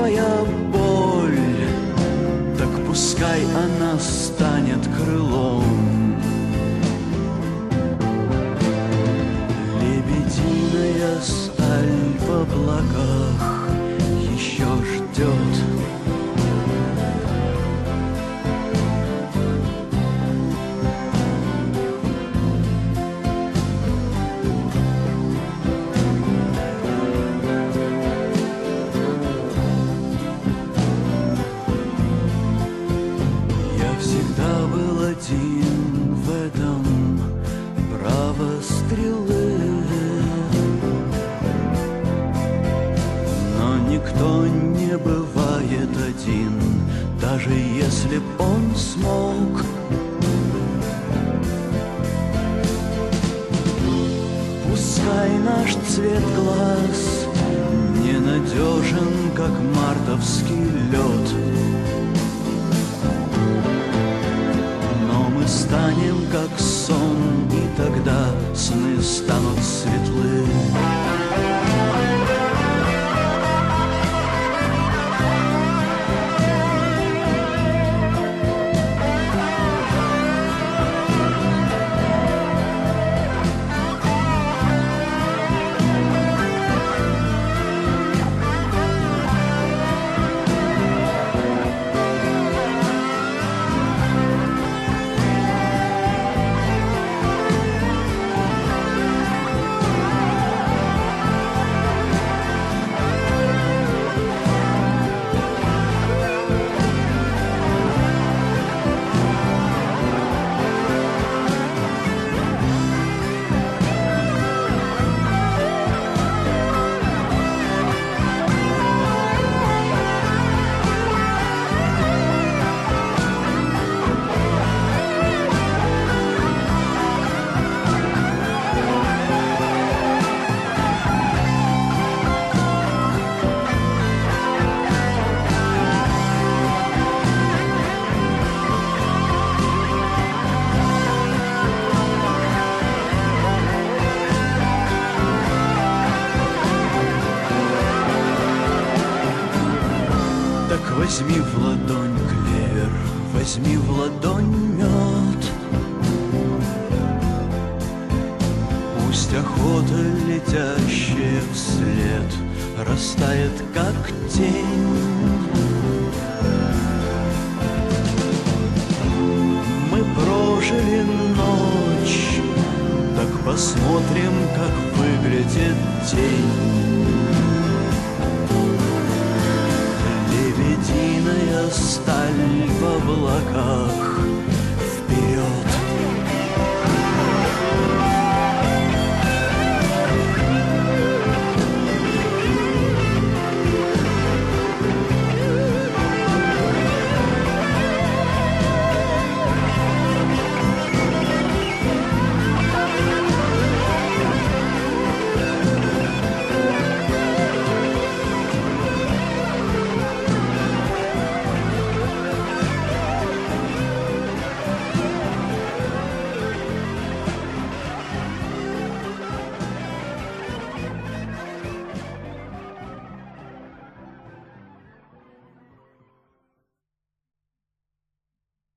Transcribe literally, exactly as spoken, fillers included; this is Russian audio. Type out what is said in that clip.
твоя боль, так пускай она станет крылом. Лебединая сталь в облаках еще ждет. Один в этом право стрелы, но никто не бывает один, даже если б он смог. Пускай наш цвет глаз ненадежен, как мартовский лед, станем как сон, и тогда сны станут светлы. Возьми в ладонь клевер, возьми в ладонь мед. Пусть охота, летящая вслед, растает, как тень. Мы прожили ночь, так посмотрим, как выглядит день. Лебединая сталь в облаках, вперед!